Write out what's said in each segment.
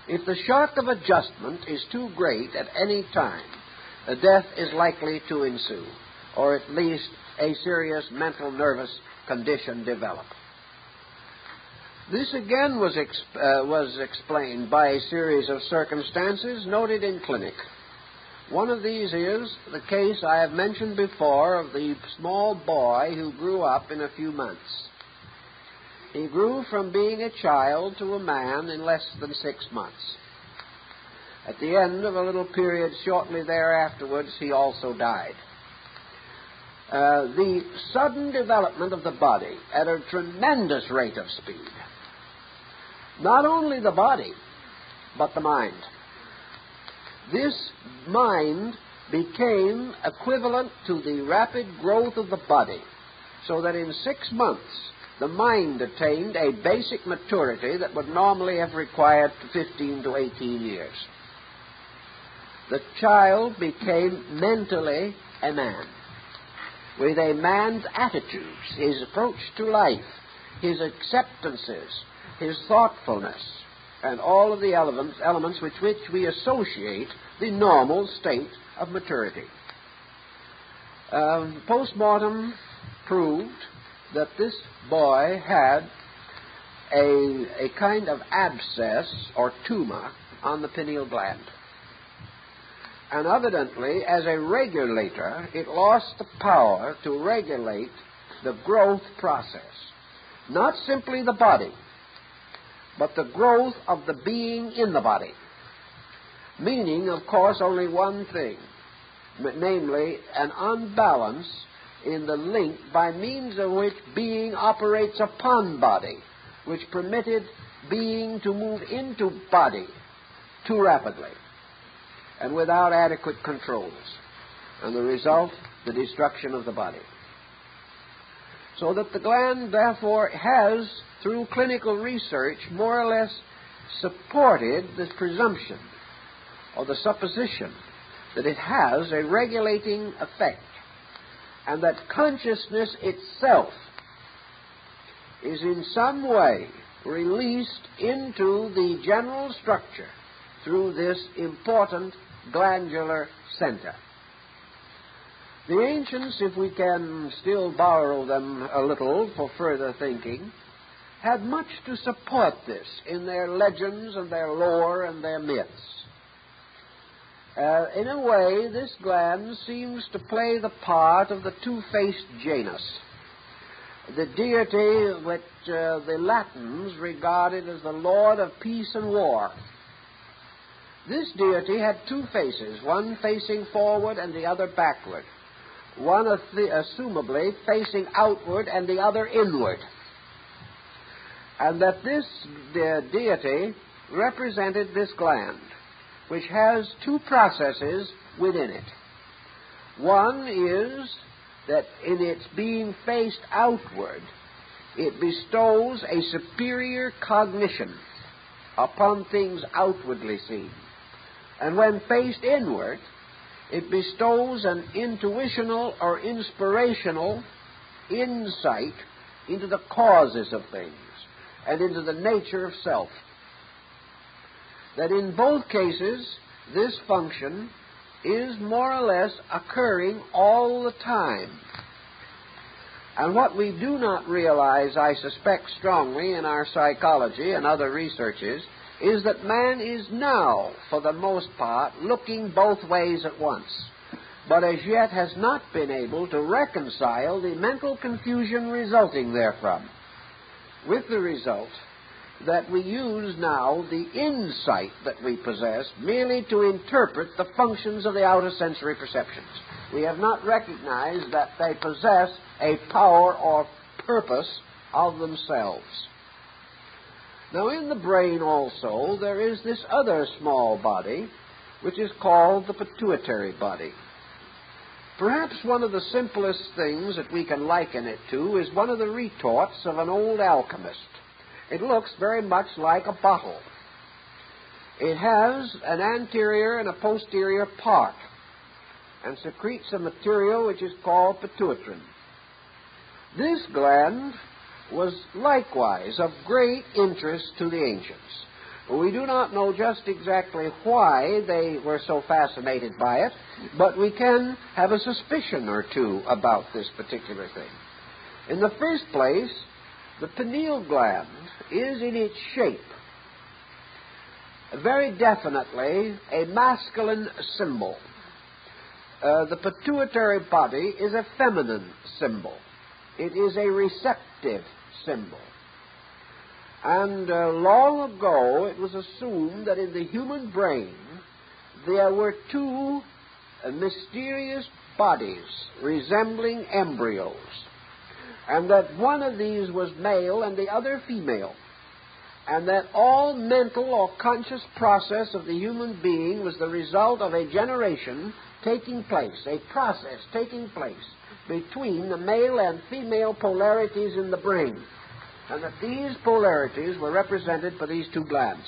If the shock of adjustment is too great at any time, death is likely to ensue, or at least a serious mental nervous condition develop. This again was explained by a series of circumstances noted in clinic. One of these is the case I have mentioned before of the small boy who grew up in a few months. He grew from being a child to a man in less than 6 months. At the end of a little period shortly thereafterwards, he also died. The sudden development of the body at a tremendous rate of speed. Not only the body, but the mind. This mind became equivalent to the rapid growth of the body, so that in 6 months the mind attained a basic maturity that would normally have required 15 to 18 years. The child became mentally a man, with a man's attitudes, his approach to life, his acceptances, his thoughtfulness, and all of the elements with which we associate the normal state of maturity. Postmortem proved that this boy had a kind of abscess or tumor on the pineal gland. And evidently, as a regulator, it lost the power to regulate the growth process. Not simply the body, but the growth of the being in the body. Meaning, of course, only one thing, namely an unbalance in the link by means of which being operates upon body, which permitted being to move into body too rapidly and without adequate controls. And the result, the destruction of the body. So that the gland, therefore, has, through clinical research, more or less supported the presumption or the supposition that it has a regulating effect, and that consciousness itself is in some way released into the general structure through this important glandular center. The ancients, if we can still borrow them a little for further thinking, had much to support this in their legends and their lore and their myths. In a way, this gland seems to play the part of the two-faced Janus, the deity which the Latins regarded as the lord of peace and war. This deity had two faces, one facing forward and the other backward, one assumably facing outward and the other inward, and that this deity represented this gland, which has two processes within it. One is that in its being faced outward, it bestows a superior cognition upon things outwardly seen. And when faced inward, it bestows an intuitional or inspirational insight into the causes of things and into the nature of self. That in both cases, this function is more or less occurring all the time. And what we do not realize, I suspect strongly, in our psychology and other researches, is that man is now, for the most part, looking both ways at once, but as yet has not been able to reconcile the mental confusion resulting therefrom, with the result that we use now the insight that we possess merely to interpret the functions of the outer sensory perceptions. We have not recognized that they possess a power or purpose of themselves. Now, in the brain also, there is this other small body, which is called the pituitary body. Perhaps one of the simplest things that we can liken it to is one of the retorts of an old alchemist. It looks very much like a bottle. It has an anterior and a posterior part, and secretes a material which is called pituitrin. This gland was likewise of great interest to the ancients. We do not know just exactly why they were so fascinated by it, but we can have a suspicion or two about this particular thing. In the first place, the pineal gland is in its shape very definitely a masculine symbol. The pituitary body is a feminine symbol. It is a receptive symbol. And long ago it was assumed that in the human brain there were two mysterious bodies resembling embryos, and that one of these was male and the other female, and that all mental or conscious process of the human being was the result of a generation taking place, a process taking place between the male and female polarities in the brain, and that these polarities were represented by these two glands.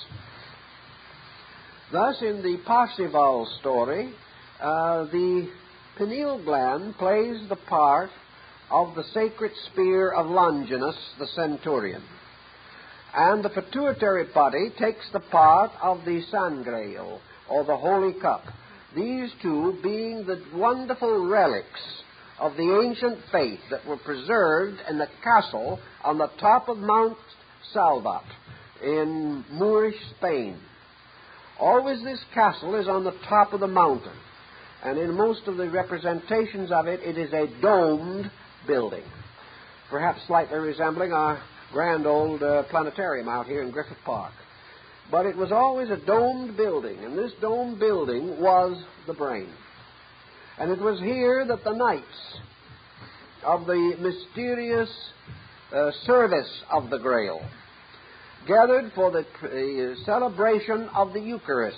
Thus, in the Parzival story, the pineal gland plays the part of the sacred spear of Longinus, the centurion, and the pituitary body takes the part of the sangreal, or the holy cup, these two being the wonderful relics of the ancient faith that were preserved in the castle on the top of Mount Salvat in Moorish Spain. Always this castle is on the top of the mountain, and in most of the representations of it, it is a domed building, perhaps slightly resembling our grand old planetarium out here in Griffith Park. But it was always a domed building, and this domed building was the brain. And it was here that the knights of the mysterious service of the Grail gathered for the celebration of the Eucharist,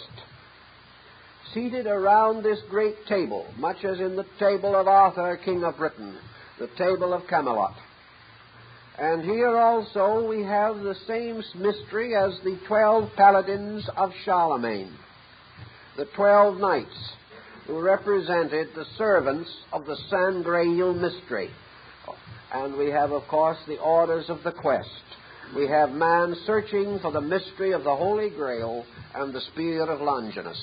seated around this great table, much as in the table of Arthur, King of Britain, the table of Camelot. And here also we have the same mystery as the 12 paladins of Charlemagne, the 12 knights who represented the servants of the Sangreal mystery. And we have, of course, the orders of the quest. We have man searching for the mystery of the Holy Grail and the spear of Longinus.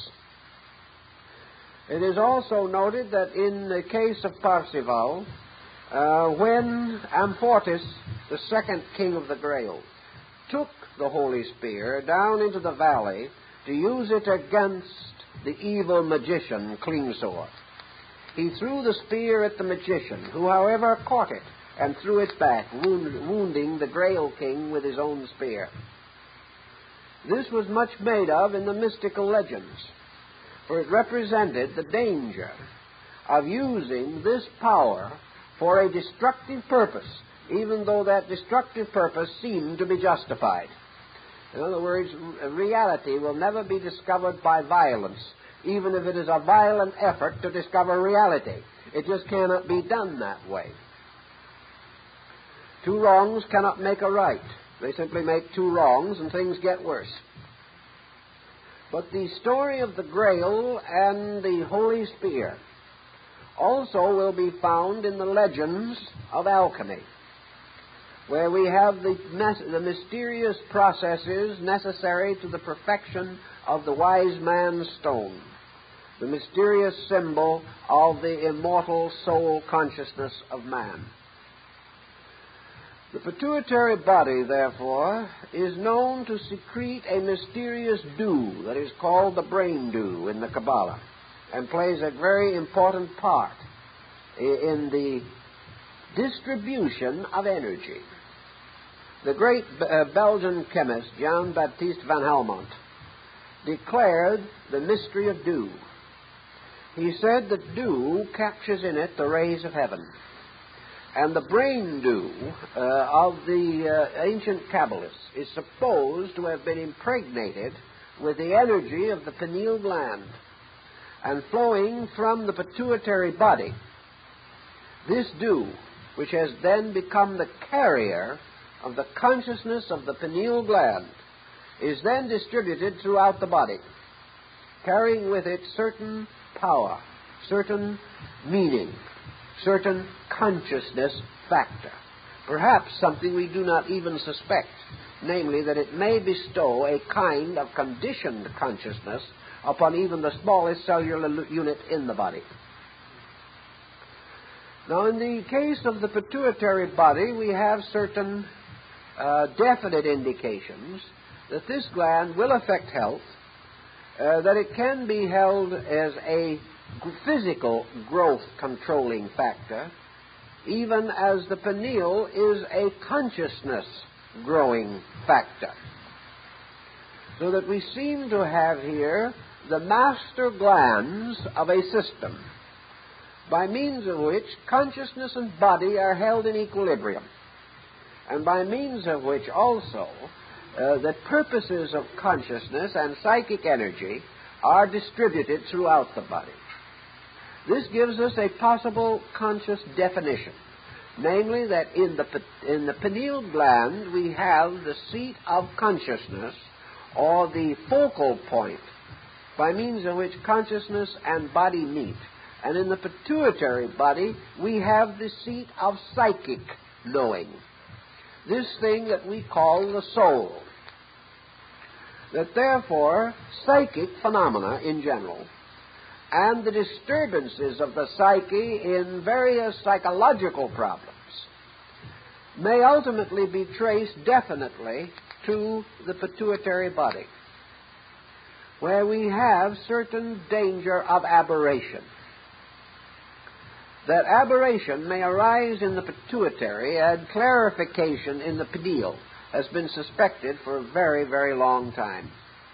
It is also noted that in the case of Parzival, when Amfortas, the second king of the Grail, took the Holy Spear down into the valley to use it against the evil magician Klingsor, he threw the spear at the magician, who, however, caught it and threw it back, wounding the Grail king with his own spear. This was much made of in the mystical legends, for it represented the danger of using this power for a destructive purpose, even though that destructive purpose seemed to be justified. In other words, reality will never be discovered by violence, even if it is a violent effort to discover reality. It just cannot be done that way. Two wrongs cannot make a right. They simply make two wrongs and things get worse. But the story of the Grail and the Holy Spear also will be found in the legends of alchemy, where we have the mysterious processes necessary to the perfection of the wise man's stone, the mysterious symbol of the immortal soul consciousness of man. The pituitary body, therefore, is known to secrete a mysterious dew that is called the brain dew in the Kabbalah, and plays a very important part in the distribution of energy. The great Belgian chemist Jean-Baptiste van Helmont declared the mystery of dew. He said that dew captures in it the rays of heaven. And the brain dew of the ancient Kabbalists is supposed to have been impregnated with the energy of the pineal gland and flowing from the pituitary body. This dew, which has then become the carrier of the consciousness of the pineal gland, is then distributed throughout the body, carrying with it certain power, certain meaning, certain consciousness factor, perhaps something we do not even suspect namely that it may bestow a kind of conditioned consciousness upon even the smallest cellular unit in the body. Now, in the case of the pituitary body, we have certain definite indications that this gland will affect health, that it can be held as a physical growth controlling factor, even as the pineal is a consciousness growing factor. So that we seem to have here the master glands of a system, by means of which consciousness and body are held in equilibrium, and by means of which also the purposes of consciousness and psychic energy are distributed throughout the body. This gives us a possible conscious definition, namely that in the pineal gland we have the seat of consciousness, or the focal point, by means of which consciousness and body meet. And in the pituitary body, we have the seat of psychic knowing, this thing that we call the soul. That therefore, psychic phenomena in general, and the disturbances of the psyche in various psychological problems, may ultimately be traced definitely to the pituitary body, where we have certain danger of aberration. That aberration may arise in the pituitary, and clarification in the pineal has been suspected for a very, very long time.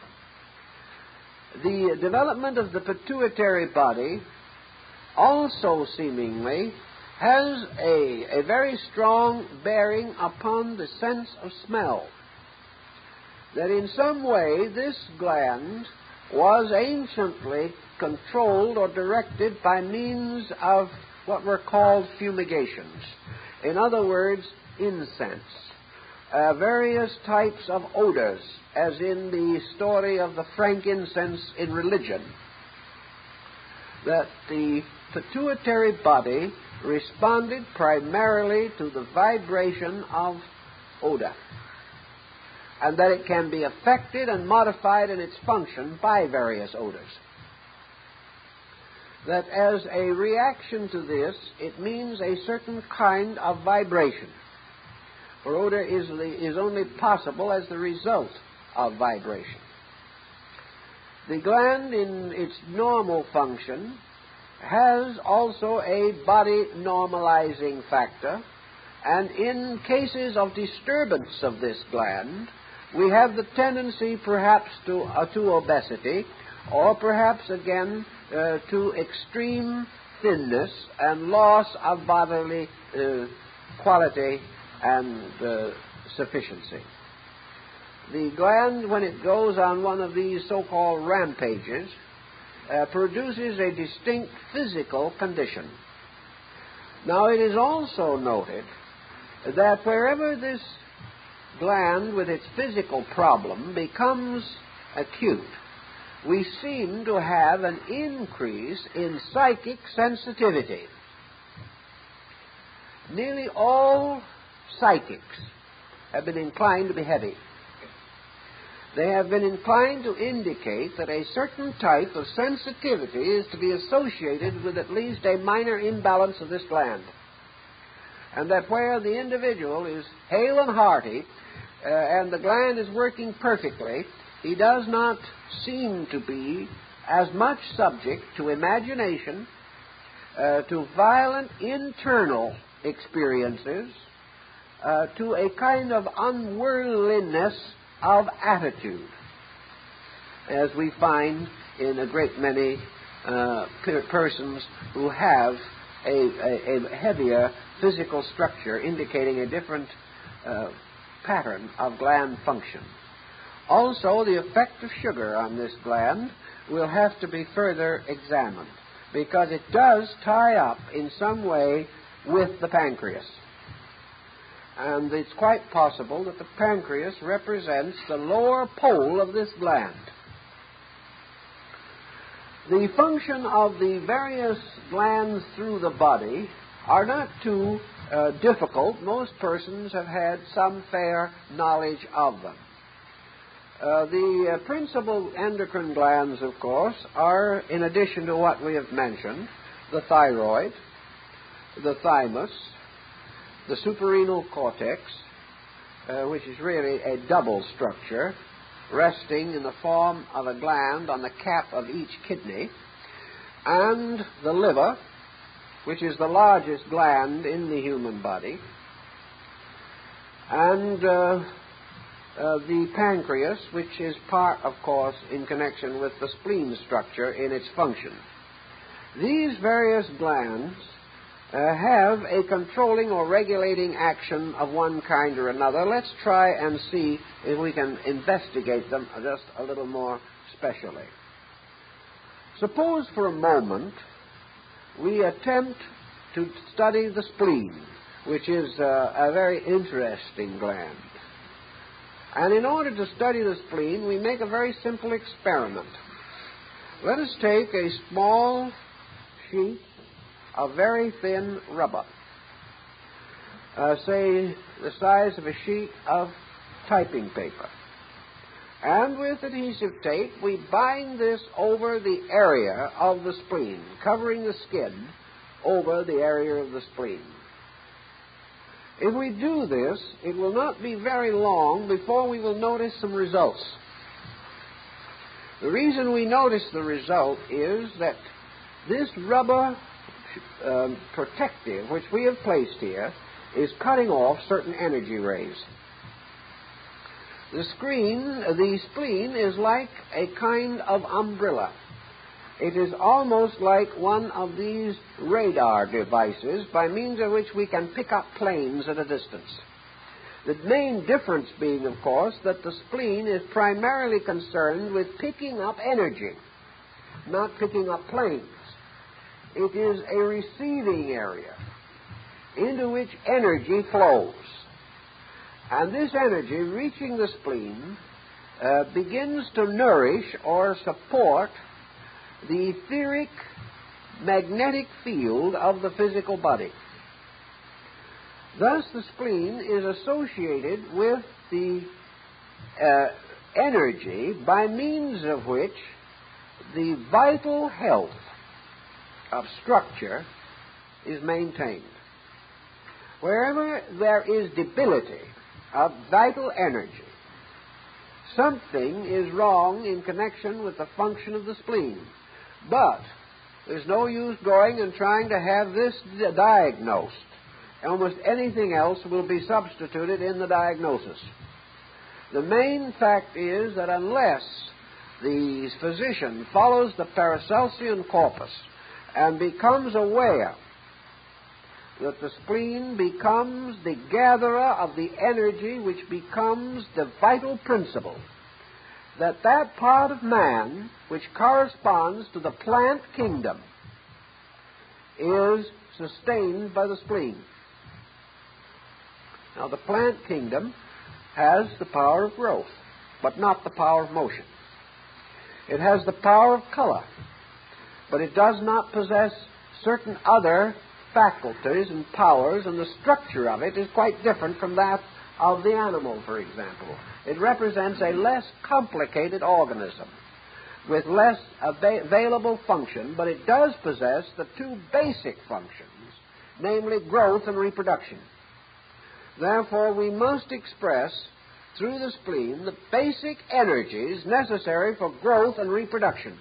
The development of the pituitary body also seemingly has a very strong bearing upon the sense of smell. That in some way this gland was anciently controlled or directed by means of what were called fumigations. In other words, incense. Various types of odors, as in the story of the frankincense in religion. That the pituitary body responded primarily to the vibration of odor, and that it can be affected and modified in its function by various odors. That as a reaction to this, it means a certain kind of vibration. For odor is only possible as the result of vibration. The gland, in its normal function, has also a body normalizing factor, and in cases of disturbance of this gland, we have the tendency perhaps to obesity, or perhaps again to extreme thinness and loss of bodily quality and sufficiency. The gland, when it goes on one of these so-called rampages, produces a distinct physical condition. Now, it is also noted that wherever this gland with its physical problem becomes acute, we seem to have an increase in psychic sensitivity. Nearly all psychics have been inclined to be heavy. They have been inclined to indicate that a certain type of sensitivity is to be associated with at least a minor imbalance of this gland. And that where the individual is hale and hearty, and the gland is working perfectly, he does not seem to be as much subject to imagination, to violent internal experiences, to a kind of unworldliness of attitude, as we find in a great many persons who have a heavier physical structure indicating a different pattern of gland function. Also, the effect of sugar on this gland will have to be further examined, because it does tie up in some way with the pancreas. And it's quite possible that the pancreas represents the lower pole of this gland. The function of the various glands through the body are not too difficult. Most persons have had some fair knowledge of them. The principal endocrine glands, of course, are, in addition to what we have mentioned, the thyroid, the thymus, the suprarenal cortex, which is really a double structure, resting in the form of a gland on the cap of each kidney, and the liver, which is the largest gland in the human body, and the pancreas, which is part, of course, in connection with the spleen structure in its function. These various glands have a controlling or regulating action of one kind or another. Let's try and see if we can investigate them just a little more specially. Suppose for a moment we attempt to study the spleen, which is a very interesting gland. And in order to study the spleen, we make a very simple experiment. Let us take a small sheet of very thin rubber, say the size of a sheet of typing paper. And with adhesive tape, we bind this over the area of the spleen, covering the skin over the area of the spleen. If we do this, it will not be very long before we will notice some results. The reason we notice the result is that this rubber protective, which we have placed here, is cutting off certain energy rays. The spleen is like a kind of umbrella. It is almost like one of these radar devices by means of which we can pick up planes at a distance. The main difference being, of course, that the spleen is primarily concerned with picking up energy, not picking up planes. It is a receiving area into which energy flows. And this energy, reaching the spleen, begins to nourish or support the etheric magnetic field of the physical body. Thus, the spleen is associated with the energy by means of which the vital health of structure is maintained. Wherever there is debility of vital energy, something is wrong in connection with the function of the spleen. But there's no use going and trying to have this diagnosed. Almost anything else will be substituted in the diagnosis. The main fact is that unless the physician follows the Paracelsian corpus and becomes aware that the spleen becomes the gatherer of the energy which becomes the vital principle, that part of man which corresponds to the plant kingdom is sustained by the spleen. Now, the plant kingdom has the power of growth, but not the power of motion. It has the power of color, but it does not possess certain other faculties and powers, and the structure of it is quite different from that of the animal, for example. It represents a less complicated organism with less available function, but it does possess the two basic functions, namely growth and reproduction. Therefore, we must express through the spleen the basic energies necessary for growth and reproduction,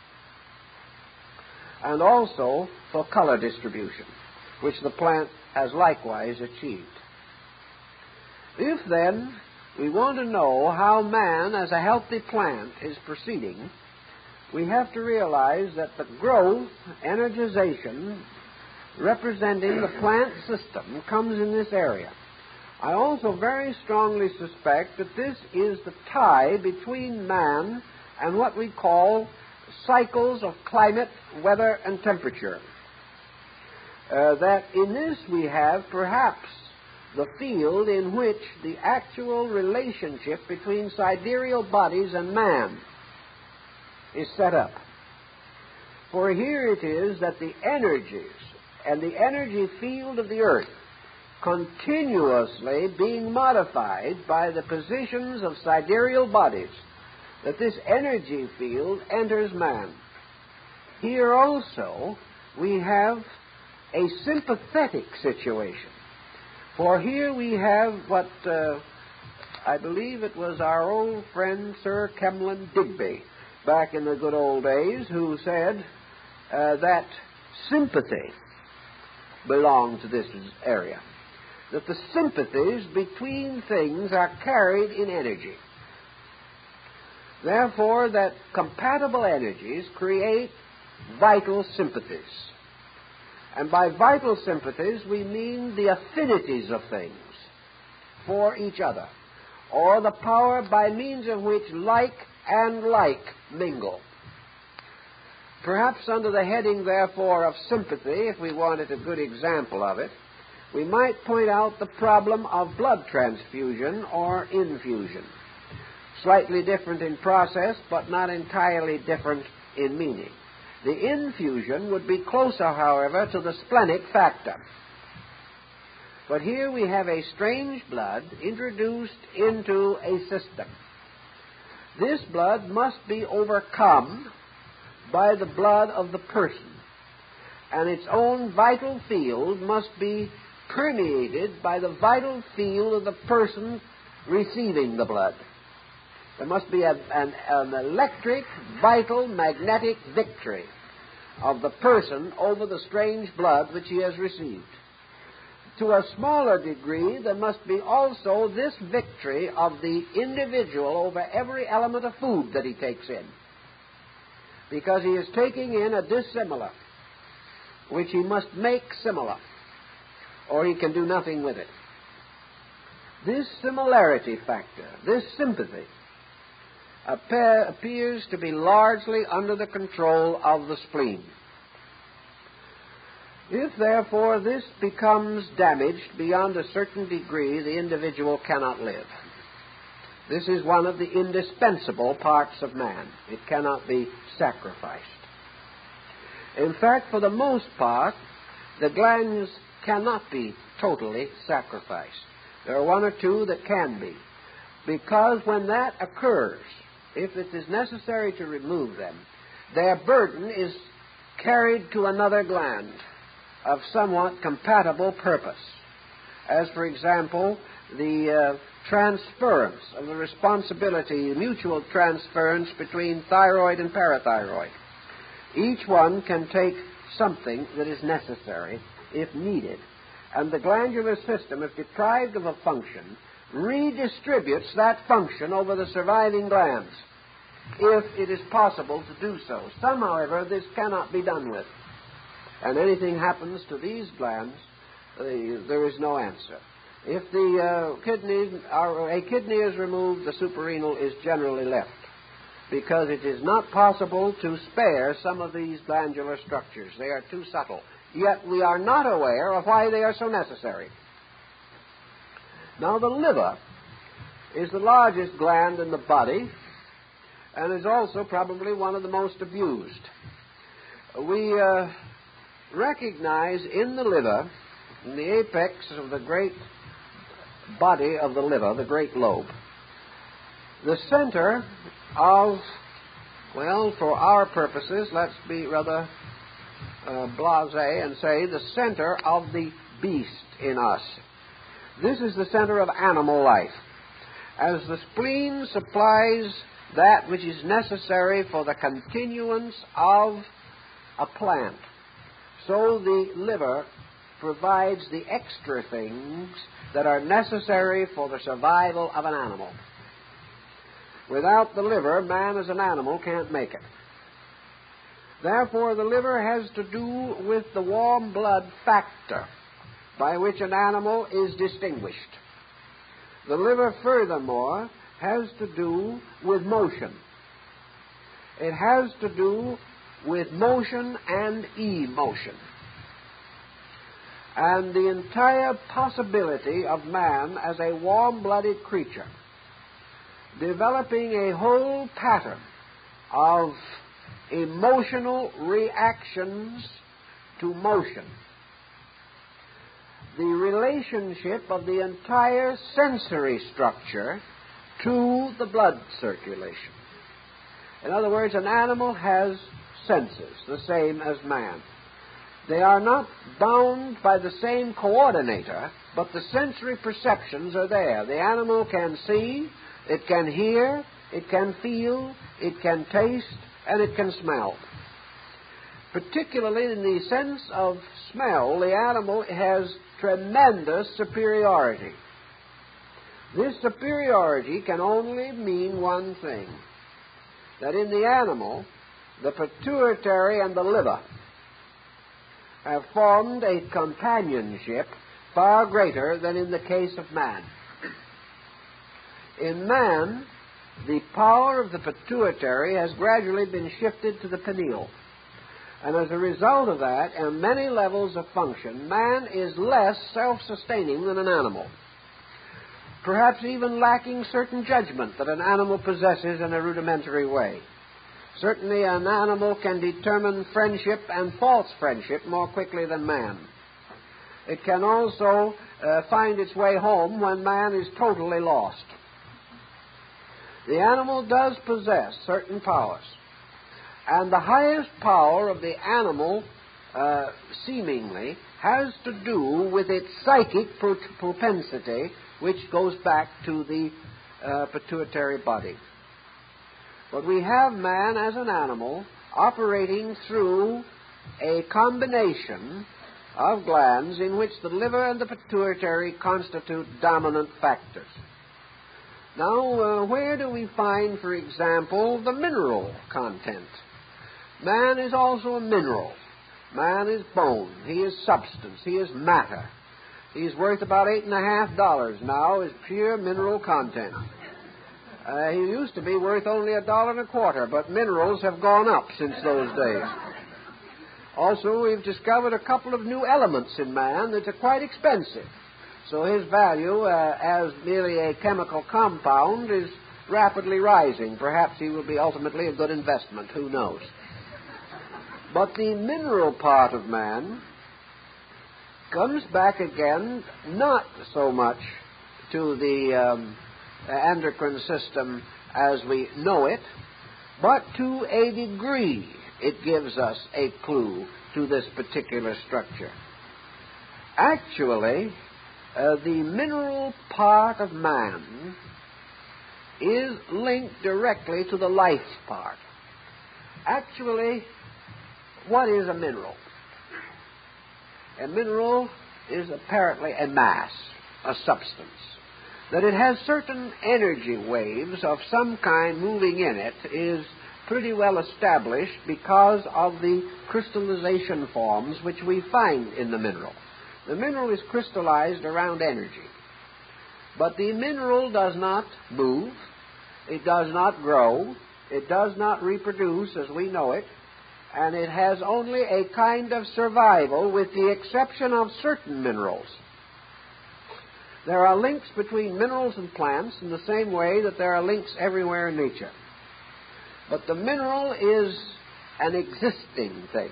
and also for color distribution, which the plant has likewise achieved. If, then, we want to know how man as a healthy plant is proceeding, we have to realize that the growth, energization, representing the plant system comes in this area. I also very strongly suspect that this is the tie between man and what we call cycles of climate, weather, and temperature. That in this we have perhaps the field in which the actual relationship between sidereal bodies and man is set up. For here it is that the energies and the energy field of the earth continuously being modified by the positions of sidereal bodies, that this energy field enters man. Here also we have a sympathetic situation. For here we have what I believe it was our old friend Sir Kemlin Digby back in the good old days who said that sympathy belonged to this area, that the sympathies between things are carried in energy. Therefore, that compatible energies create vital sympathies. And by vital sympathies, we mean the affinities of things for each other, or the power by means of which like and like mingle. Perhaps under the heading, therefore, of sympathy, if we wanted a good example of it, we might point out the problem of blood transfusion or infusion. Slightly different in process, but not entirely different in meaning. The infusion would be closer, however, to the splenic factor. But here we have a strange blood introduced into a system. This blood must be overcome by the blood of the person, and its own vital field must be permeated by the vital field of the person receiving the blood. There must be an electric, vital, magnetic victory of the person over the strange blood which he has received. To a smaller degree, there must be also this victory of the individual over every element of food that he takes in, because he is taking in a dissimilar, which he must make similar, or he can do nothing with it. This similarity factor, this sympathy, appears to be largely under the control of the spleen. If, therefore, this becomes damaged beyond a certain degree, the individual cannot live. This is one of the indispensable parts of man. It cannot be sacrificed. In fact, for the most part, the glands cannot be totally sacrificed. There are one or two that can be, because when that occurs, if it is necessary to remove them, their burden is carried to another gland of somewhat compatible purpose, as, for example, the transference of the responsibility, mutual transference between thyroid and parathyroid. Each one can take something that is necessary if needed, and the glandular system, if deprived of a function, redistributes that function over the surviving glands, if it is possible to do so. Some, however, this cannot be done with, and anything happens to these glands, there is no answer. If the a kidney is removed, the suprarenal is generally left, because it is not possible to spare some of these glandular structures. They are too subtle. Yet we are not aware of why they are so necessary. Now, the liver is the largest gland in the body, and is also probably one of the most abused. We recognize in the liver, in the apex of the great body of the liver, the great lobe, the center of, well, for our purposes, let's be rather blasé and say the center of the beast in us. This is the center of animal life. As the spleen supplies that which is necessary for the continuance of a plant, so the liver provides the extra things that are necessary for the survival of an animal. Without the liver, man as an animal can't make it. Therefore, the liver has to do with the warm blood factor by which an animal is distinguished. The liver, furthermore, has to do with motion. It has to do with motion and emotion. And the entire possibility of man as a warm-blooded creature developing a whole pattern of emotional reactions to motion the relationship of the entire sensory structure to the blood circulation. In other words, an animal has senses, the same as man. They are not bound by the same coordinator, but the sensory perceptions are there. The animal can see, it can hear, it can feel, it can taste, and it can smell. Particularly in the sense of smell, the animal has tremendous superiority. This superiority can only mean one thing, that in the animal, the pituitary and the liver have formed a companionship far greater than in the case of man. In man, the power of the pituitary has gradually been shifted to the pineal. And as a result of that, on many levels of function, man is less self-sustaining than an animal. Perhaps even lacking certain judgment that an animal possesses in a rudimentary way. Certainly an animal can determine friendship and false friendship more quickly than man. It can also find its way home when man is totally lost. The animal does possess certain powers. And the highest power of the animal, seemingly, has to do with its psychic propensity, which goes back to the pituitary body. But we have man as an animal operating through a combination of glands in which the liver and the pituitary constitute dominant factors. Now, where do we find, for example, the mineral content? Man is also a mineral. Man is bone. He is substance. He is matter. He's worth about $8.50 now as pure mineral content. He used to be worth only $1.25, but minerals have gone up since those days. Also, we've discovered a couple of new elements in man that are quite expensive. So his value as merely a chemical compound is rapidly rising. Perhaps he will be ultimately a good investment. Who knows? But the mineral part of man comes back again not so much to the endocrine system as we know it, but to a degree it gives us a clue to this particular structure. Actually, the mineral part of man is linked directly to the life part. Actually, what is a mineral? A mineral is apparently a mass, a substance. That it has certain energy waves of some kind moving in it is pretty well established because of the crystallization forms which we find in the mineral. The mineral is crystallized around energy. But the mineral does not move, it does not grow, it does not reproduce as we know it, and it has only a kind of survival with the exception of certain minerals. There are links between minerals and plants in the same way that there are links everywhere in nature. But the mineral is an existing thing.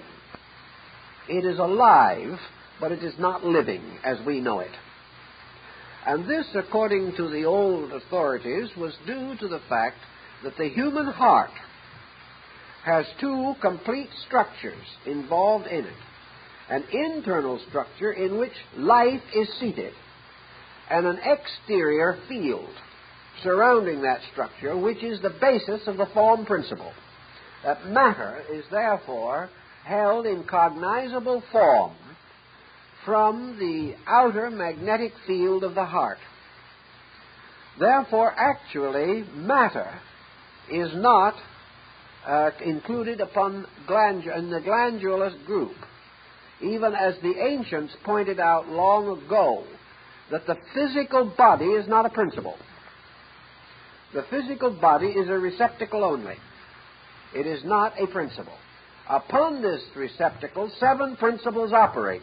It is alive, but it is not living as we know it. And this, according to the old authorities, was due to the fact that the human heart has two complete structures involved in it. An internal structure in which life is seated, and an exterior field surrounding that structure, which is the basis of the form principle. That matter is therefore held in cognizable form from the outer magnetic field of the heart. Therefore, actually, matter is not included upon in the glandulous group, even as the ancients pointed out long ago that the physical body is not a principle. The physical body is a receptacle only. It is not a principle. Upon this receptacle, 7 principles operate.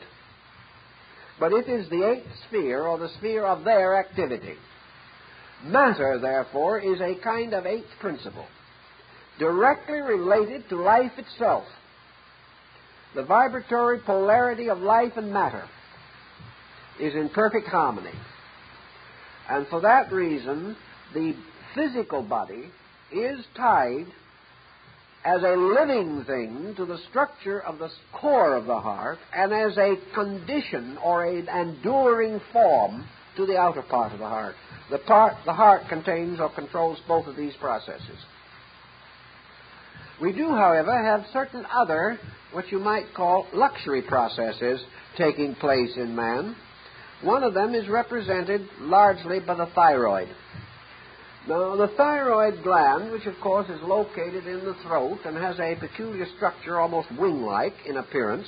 But it is the 8th sphere, or the sphere of their activity. Matter, therefore, is a kind of 8th principle, directly related to life itself. The vibratory polarity of life and matter is in perfect harmony. And for that reason, the physical body is tied as a living thing to the structure of the core of the heart and as a condition or an enduring form to the outer part of the heart. The heart contains or controls both of these processes. We do, however, have certain other, what you might call luxury processes taking place in man. One of them is represented largely by the thyroid. Now, the thyroid gland, which of course is located in the throat and has a peculiar structure, almost wing-like in appearance,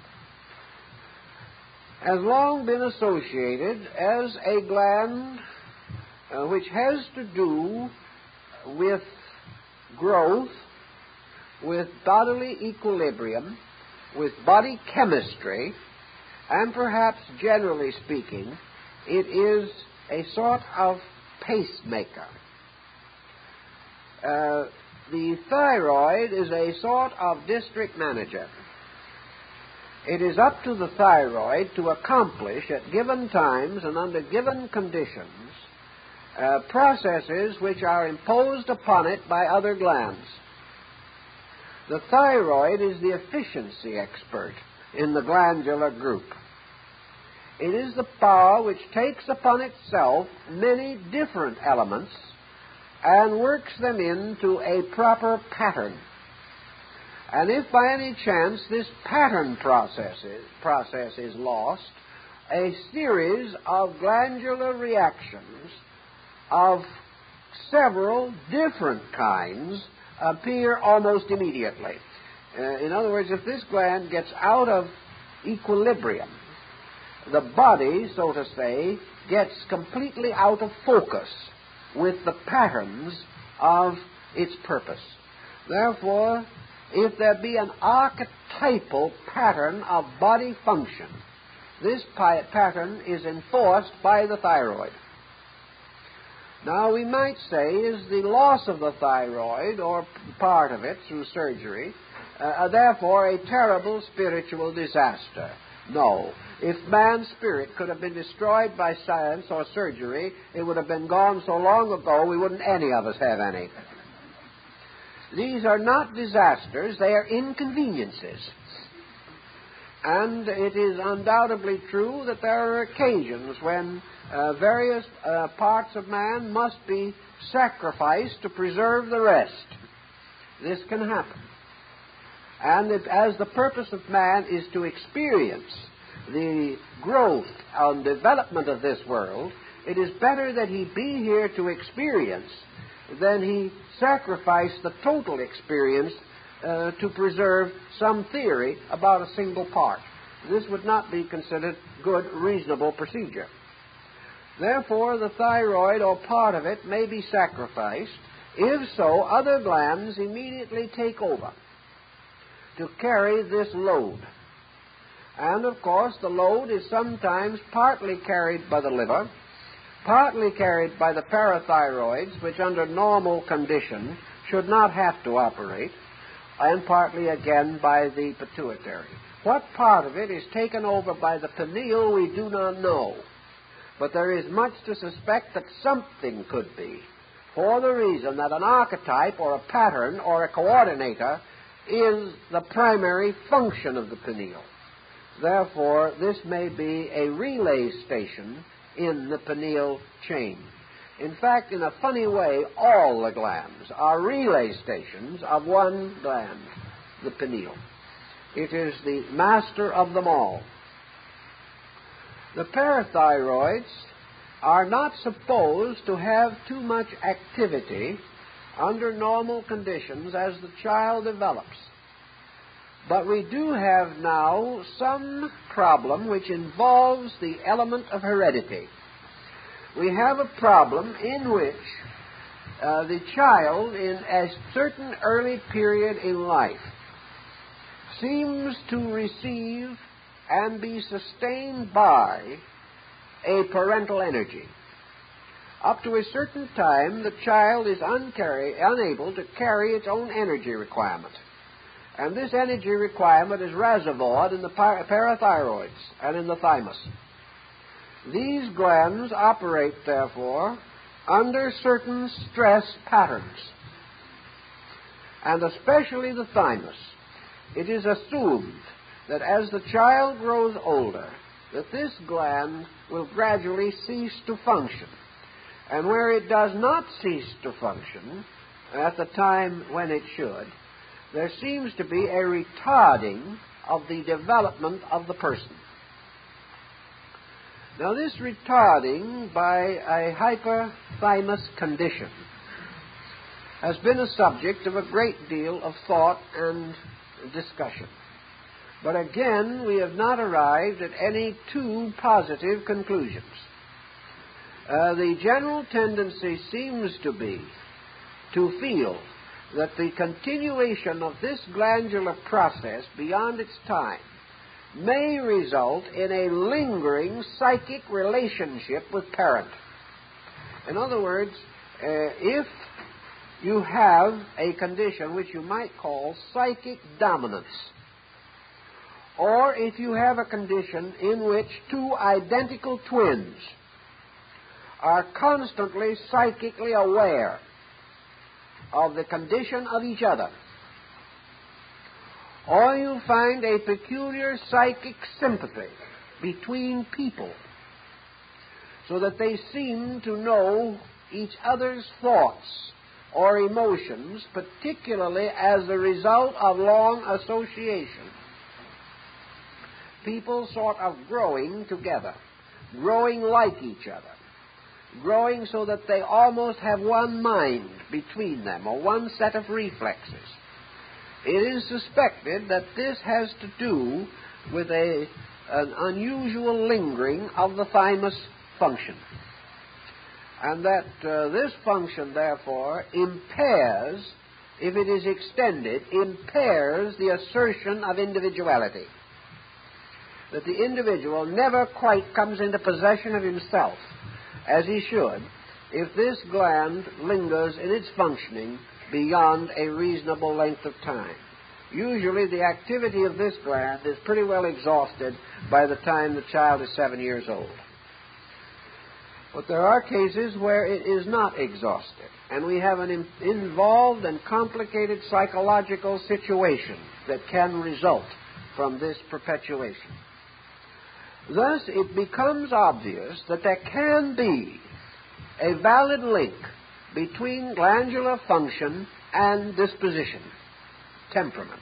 has long been associated as a gland which has to do with growth, with bodily equilibrium, with body chemistry, and perhaps generally speaking, it is a sort of pacemaker. The thyroid is a sort of district manager. It is up to the thyroid to accomplish at given times and under given conditions processes which are imposed upon it by other glands. The thyroid is the efficiency expert in the glandular group. It is the power which takes upon itself many different elements and works them into a proper pattern. And if by any chance this pattern process is lost, a series of glandular reactions of several different kinds appear almost immediately. In other words, if this gland gets out of equilibrium, the body, so to say, gets completely out of focus with the patterns of its purpose. Therefore, if there be an archetypal pattern of body function, this pattern is enforced by the thyroid. Now, we might say, is the loss of the thyroid, or part of it through surgery, therefore a terrible spiritual disaster? No. If man's spirit could have been destroyed by science or surgery, it would have been gone so long ago we wouldn't any of us have any. These are not disasters, they are inconveniences. And it is undoubtedly true that there are occasions when various parts of man must be sacrificed to preserve the rest. This can happen. And as the purpose of man is to experience the growth and development of this world, it is better that he be here to experience than he sacrifice the total experience to preserve some theory about a single part. This would not be considered good, reasonable procedure. Therefore, the thyroid or part of it may be sacrificed. If so, other glands immediately take over to carry this load. And, of course, the load is sometimes partly carried by the liver, partly carried by the parathyroids, which under normal conditions should not have to operate, and partly again by the pituitary. What part of it is taken over by the pineal we do not know, but there is much to suspect that something could be, for the reason that an archetype or a pattern or a coordinator is the primary function of the pineal. Therefore, this may be a relay station in the pineal chain. In fact, in a funny way, all the glands are relay stations of one gland, the pineal. It is the master of them all. The parathyroids are not supposed to have too much activity under normal conditions as the child develops. But we do have now some problem which involves the element of heredity. We have a problem in which the child in a certain early period in life seems to receive and be sustained by a parental energy. Up to a certain time, the child is unable to carry its own energy requirement. And this energy requirement is reservoired in the parathyroids and in the thymus. These glands operate, therefore, under certain stress patterns, and especially the thymus. It is assumed that as the child grows older, that this gland will gradually cease to function. And where it does not cease to function at the time when it should, there seems to be a retarding of the development of the person. Now, this retarding by a hyperthymus condition has been a subject of a great deal of thought and discussion. But again, we have not arrived at any two positive conclusions. The general tendency seems to be to feel that the continuation of this glandular process beyond its time may result in a lingering psychic relationship with parent. In other words, if you have a condition which you might call psychic dominance, or if you have a condition in which two identical twins are constantly psychically aware of the condition of each other, or you find a peculiar psychic sympathy between people so that they seem to know each other's thoughts or emotions, particularly as a result of long association, people sort of growing together, growing like each other, growing so that they almost have one mind between them, or one set of reflexes. It is suspected that this has to do with an unusual lingering of the thymus function, and that this function, therefore, impairs, if it is extended, impairs the assertion of individuality. That the individual never quite comes into possession of himself as he should if this gland lingers in its functioning beyond a reasonable length of time. Usually the activity of this gland is pretty well exhausted by the time the child is 7 years old. But there are cases where it is not exhausted, and we have an involved and complicated psychological situation that can result from this perpetuation. Thus, it becomes obvious that there can be a valid link between glandular function and disposition, temperament.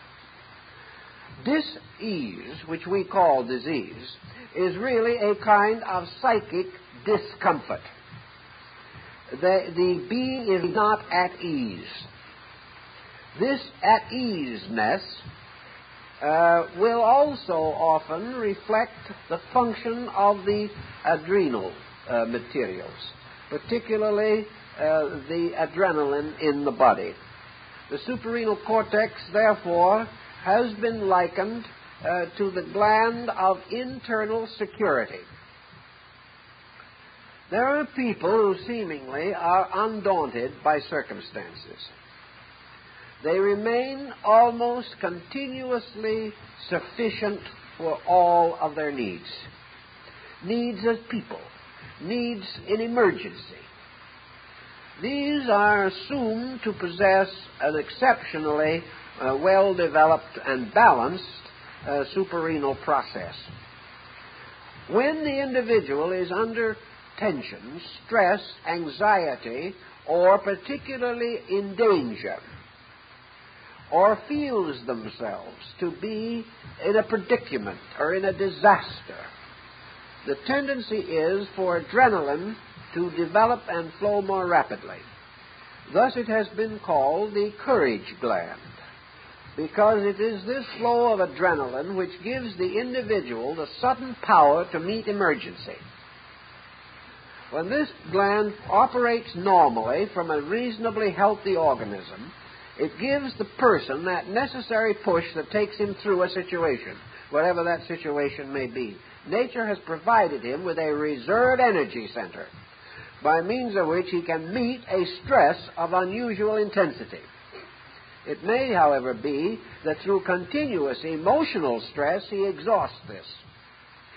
Dis-ease, which we call disease, is really a kind of psychic discomfort. The being is not at ease. This at-easeness will also often reflect the function of the adrenal materials, particularly the adrenaline in the body. The suprarenal cortex, therefore, has been likened to the gland of internal security. There are people who seemingly are undaunted by circumstances. They remain almost continuously sufficient for all of their needs. Needs as people, needs in emergency. These are assumed to possess an exceptionally well-developed and balanced suprarenal process. When the individual is under tension, stress, anxiety, or particularly in danger, or feels themselves to be in a predicament or in a disaster, the tendency is for adrenaline to develop and flow more rapidly. Thus it has been called the courage gland, because it is this flow of adrenaline which gives the individual the sudden power to meet emergency. When this gland operates normally from a reasonably healthy organism, it gives the person that necessary push that takes him through a situation, whatever that situation may be. Nature has provided him with a reserve energy center, by means of which he can meet a stress of unusual intensity. It may, however, be that through continuous emotional stress he exhausts this.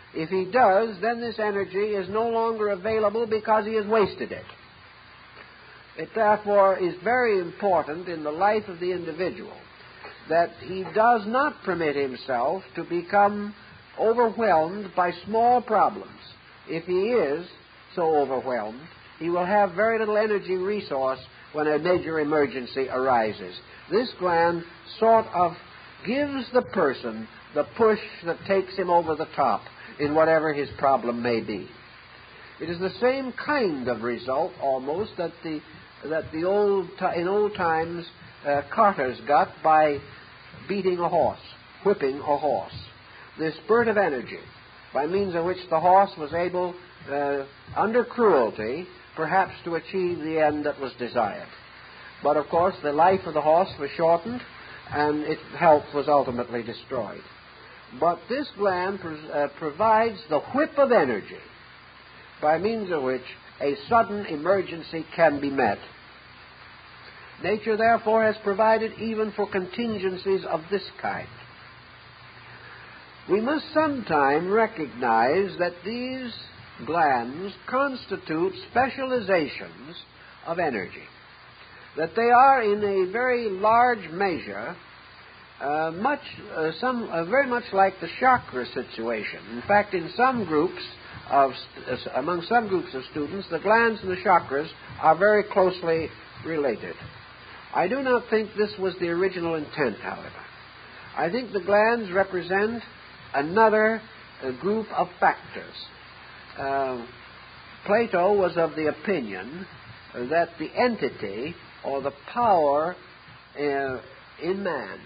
If he does, then this energy is no longer available because he has wasted it. It therefore is very important in the life of the individual that he does not permit himself to become overwhelmed by small problems. If he is so overwhelmed, he will have very little energy resource when a major emergency arises. This gland sort of gives the person the push that takes him over the top in whatever his problem may be. It is the same kind of result almost that in old times carters got by beating a horse, whipping a horse. This spurt of energy, by means of which the horse was able, under cruelty, perhaps to achieve the end that was desired. But of course the life of the horse was shortened and its health was ultimately destroyed. But this gland provides the whip of energy by means of which a sudden emergency can be met. Nature, therefore, has provided even for contingencies of this kind. We must sometime recognize that these glands constitute specializations of energy, that they are in a very large measure very much like the chakra situation. In fact, in among some groups of students, the glands and the chakras are very closely related. I do not think this was the original intent, however. I think the glands represent another group of factors. Plato was of the opinion that the entity or the power in man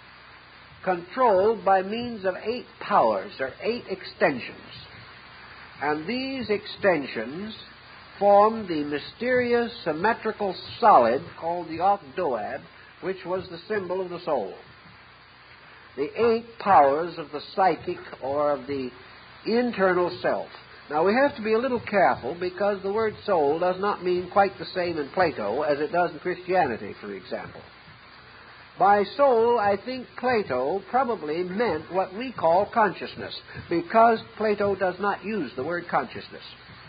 controlled by means of 8 powers or 8 extensions. And these extensions formed the mysterious symmetrical solid called the ocdoad, which was the symbol of the soul. The 8 powers of the psychic or of the internal self. Now we have to be a little careful because the word soul does not mean quite the same in Plato as it does in Christianity, for example. By soul, I think Plato probably meant what we call consciousness, because Plato does not use the word consciousness.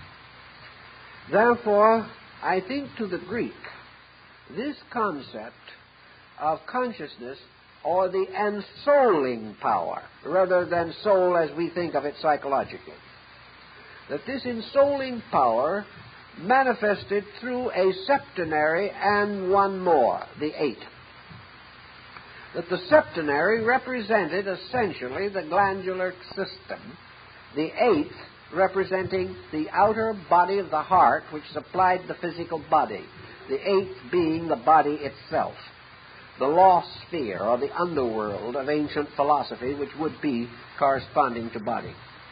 Therefore, I think to the Greek, this concept of consciousness or the ensouling power, rather than soul as we think of it psychologically, that this ensouling power manifested through a septenary and one more, the 8. That the septenary represented essentially the glandular system, the 8th representing the outer body of the heart which supplied the physical body, the 8th being the body itself, the lost sphere or the underworld of ancient philosophy which would be corresponding to body.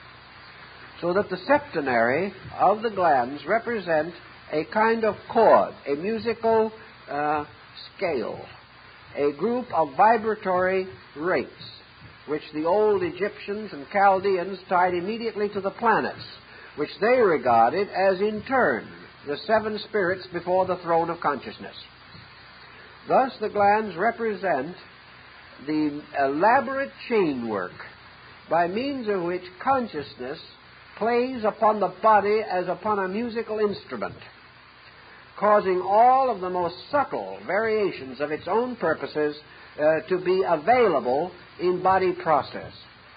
So that the septenary of the glands represent a kind of chord, a musical scale, a group of vibratory rates, which the old Egyptians and Chaldeans tied immediately to the planets, which they regarded as in turn the 7 spirits before the throne of consciousness. Thus the glands represent the elaborate chain work by means of which consciousness plays upon the body as upon a musical instrument, causing all of the most subtle variations of its own purposes to be available in body process.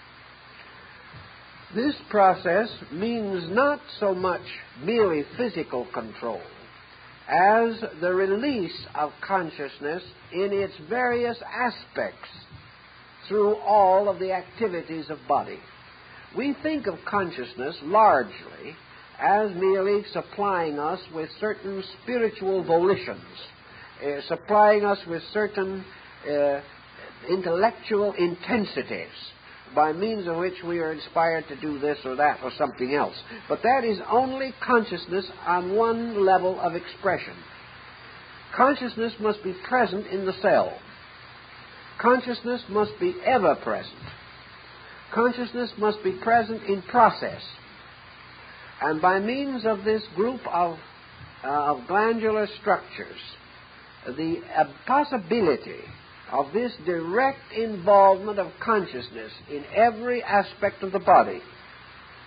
This process means not so much merely physical control as the release of consciousness in its various aspects through all of the activities of body. We think of consciousness largely as merely supplying us with certain spiritual volitions, supplying us with certain intellectual intensities by means of which we are inspired to do this or that or something else. But that is only consciousness on one level of expression. Consciousness must be present in the cell. Consciousness must be ever present. Consciousness must be present in process. And by means of this group of glandular structures, the possibility of this direct involvement of consciousness in every aspect of the body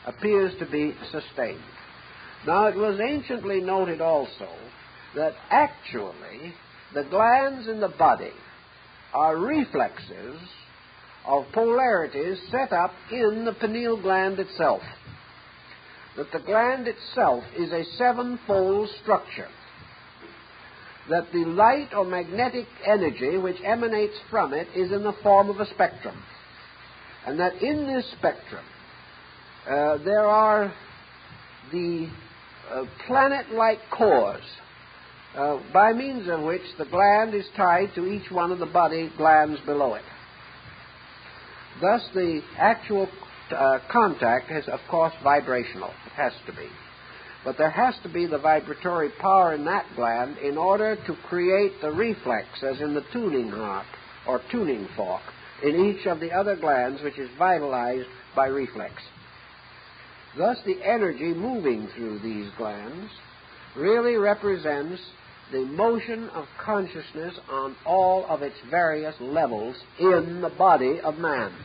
appears to be sustained. Now, it was anciently noted also that actually the glands in the body are reflexes of polarities set up in the pineal gland itself. That the gland itself is a sevenfold structure. That the light or magnetic energy which emanates from it is in the form of a spectrum. And that in this spectrum there are the planet-like cores by means of which the gland is tied to each one of the body glands below it. Thus, the actual contact is, of course, vibrational. It has to be. But there has to be the vibratory power in that gland in order to create the reflex, as in the tuning harp or tuning fork, in each of the other glands, which is vitalized by reflex. Thus, the energy moving through these glands really represents the motion of consciousness on all of its various levels in the body of man.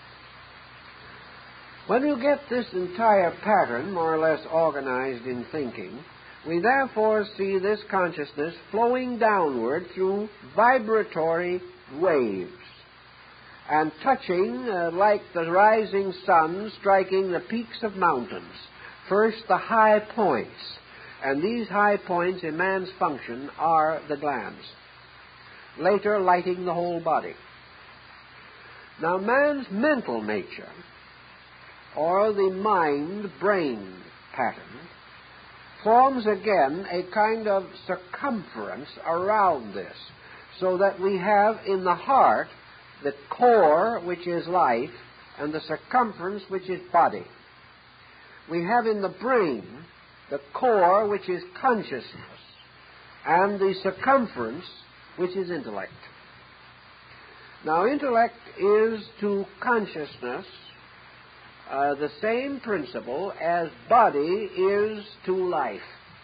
When you get this entire pattern more or less organized in thinking, we therefore see this consciousness flowing downward through vibratory waves and touching like the rising sun striking the peaks of mountains. First, the high points. And these high points in man's function are the glands. Later, lighting the whole body. Now, man's mental nature, or the mind-brain pattern, forms again a kind of circumference around this, so that we have in the heart the core, which is life, and the circumference, which is body. We have in the brain the core, which is consciousness, and the circumference, which is intellect. Now, intellect is to consciousness the same principle as body is to life.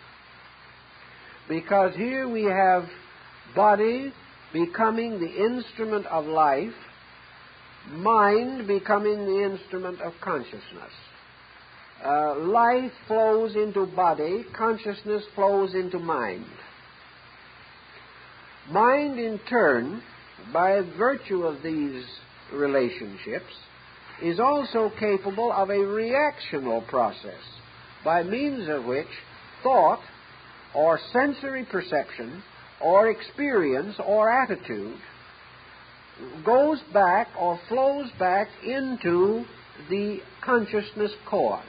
Because here we have body becoming the instrument of life, mind becoming the instrument of consciousness. Life flows into body, consciousness flows into mind. Mind, in turn, by virtue of these relationships, is also capable of a reactional process, by means of which thought, or sensory perception, or experience, or attitude goes back or flows back into the consciousness core.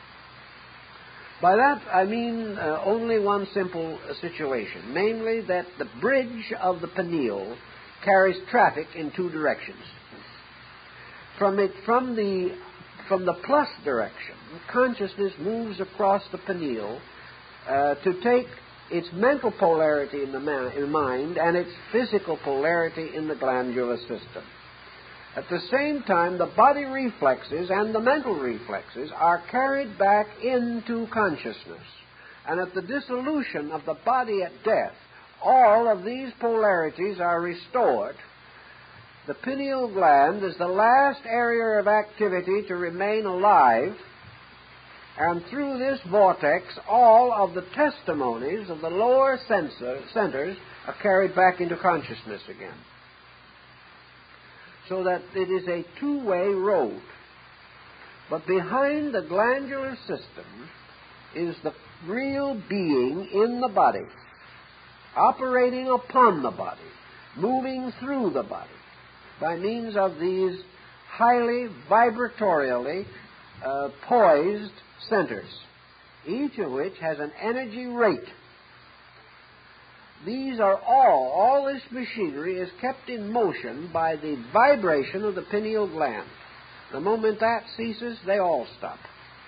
By that I mean only one simple situation, namely that the bridge of the pineal carries traffic in two directions. From the plus direction, consciousness moves across the pineal to take its mental polarity in the mind and its physical polarity in the glandular system. At the same time, the body reflexes and the mental reflexes are carried back into consciousness. And at the dissolution of the body at death, all of these polarities are restored. The pineal gland is the last area of activity to remain alive, and through this vortex, all of the testimonies of the lower centers are carried back into consciousness again. So that it is a two-way road. But behind the glandular system is the real being in the body, operating upon the body, moving through the body, by means of these highly vibratorially poised centers, each of which has an energy rate. These are all this machinery is kept in motion by the vibration of the pineal gland. The moment that ceases, they all stop.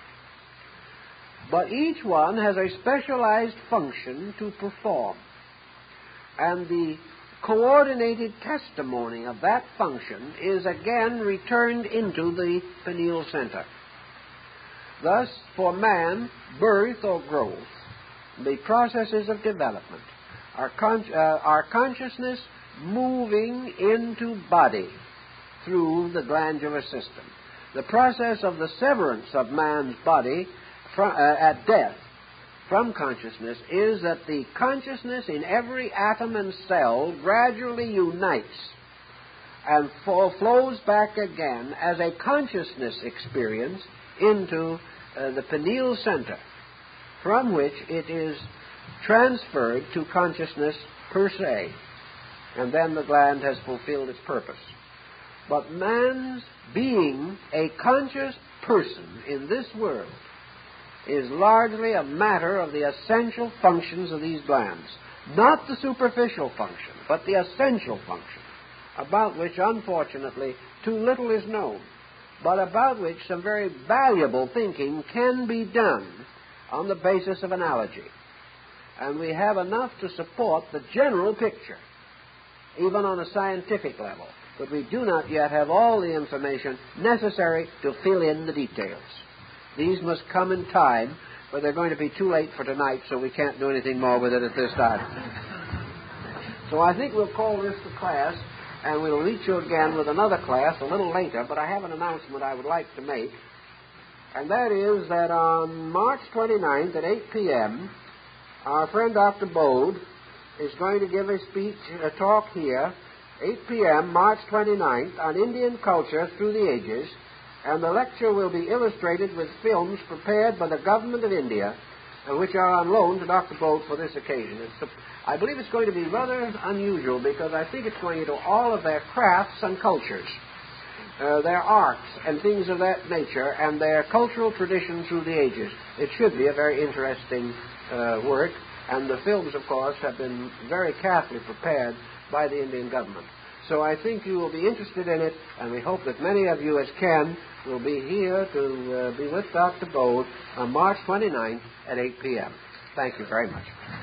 But each one has a specialized function to perform. And the coordinated testimony of that function is again returned into the pineal center. Thus, for man, birth or growth, the processes of development, our consciousness moving into body through the glandular system. The process of the severance of man's body at death from consciousness is that the consciousness in every atom and cell gradually unites and flows back again as a consciousness experience into the pineal center, from which it is transferred to consciousness per se, and then the gland has fulfilled its purpose. But man's being a conscious person in this world is largely a matter of the essential functions of these glands. Not the superficial function, but the essential function, about which, unfortunately, too little is known, but about which some very valuable thinking can be done on the basis of analogy. And we have enough to support the general picture, even on a scientific level, but we do not yet have all the information necessary to fill in the details. These must come in time, but they're going to be too late for tonight, so we can't do anything more with it at this time. So I think we'll call this the class, and we'll meet you again with another class a little later, but I have an announcement I would like to make, and that is that on March 29th at 8 p.m., our friend Dr. Bode is going to give a talk here, 8 p.m., March 29th, on Indian culture through the ages, and the lecture will be illustrated with films prepared by the government of India, which are on loan to Dr. Bode for this occasion. I believe it's going to be rather unusual because I think it's going into all of their crafts and cultures, their arts and things of that nature, and their cultural tradition through the ages. It should be a very interesting work, and the films, of course, have been very carefully prepared by the Indian government. So I think you will be interested in it, and we hope that many of you, as can, will be here to be with Dr. Bode on March 29th at 8 p.m. Thank you very much.